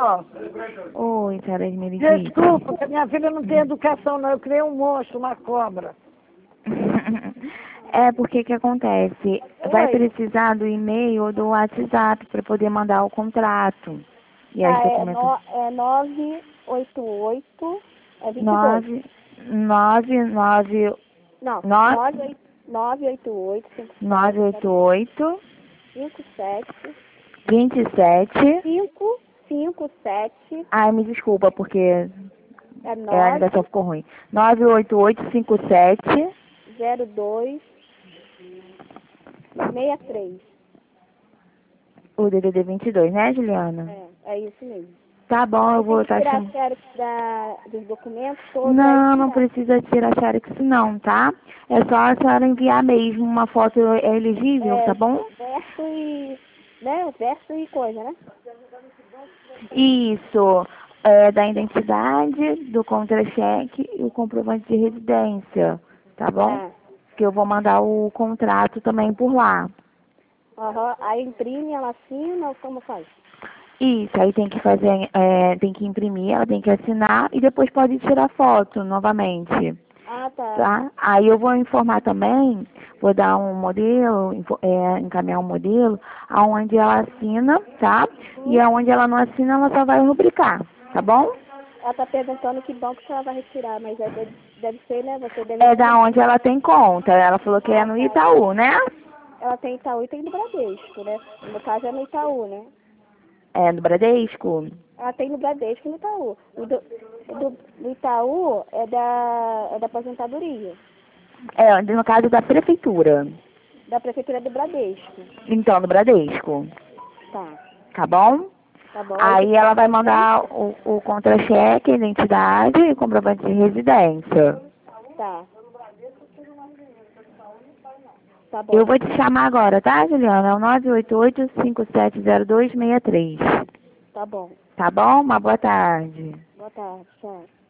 ó. Oi, senhora Esmeridita. Desculpa, que a minha filha não tem educação, não. Eu criei um monstro, uma cobra. É porque que acontece? Vai Oi. precisar do e-mail ou do WhatsApp para poder mandar o contrato. E aí, Tá, documentos. é 988, é 22. 999 Não, 988, 988 57, 27. 557, Ai, me desculpa, porque é a ligação ficou ruim. 98857 902, 63. o DDD 22, né, Juliana? É isso mesmo. Tá bom, eu vou Tem que estar tirar chamando. a xerox dos documentos todos. Não, aí não tirar. precisa tirar xerox não, tá? É só a senhora enviar mesmo uma foto elegível, tá bom? Verso e, né, verso e coisa, né? Isso, da identidade, do contra-cheque e o comprovante de residência, tá bom? Que eu vou mandar o contrato também por lá. Aí imprime, ela assina, ou como faz? Isso, aí tem que fazer, tem que imprimir, ela tem que assinar e depois pode tirar foto novamente. Tá? Aí eu vou informar também, vou dar um modelo, encaminhar um modelo, aonde ela assina, tá? E aonde ela não assina, ela só vai rubricar, tá bom? Ela tá perguntando que banco que ela vai retirar, mas deve ser, né? Você deve É da onde ela tem conta, ela falou que é no Itaú, né? Ela tem Itaú e tem do Bradesco, né? No caso é no Itaú, né? É do Bradesco? Ela tem no Bradesco e no Itaú. Do Itaú é da aposentadoria. É, no caso da prefeitura. Da prefeitura do Bradesco. Então, do Bradesco. Tá. Tá bom? Tá bom. Aí ela vai mandar o contra-cheque, a identidade e o comprovante de residência. Tá. Tá bom. Eu vou te chamar agora, tá, Juliana? É o 988-570263. Tá bom. Tá bom? Uma boa tarde. Boa tarde, tchau.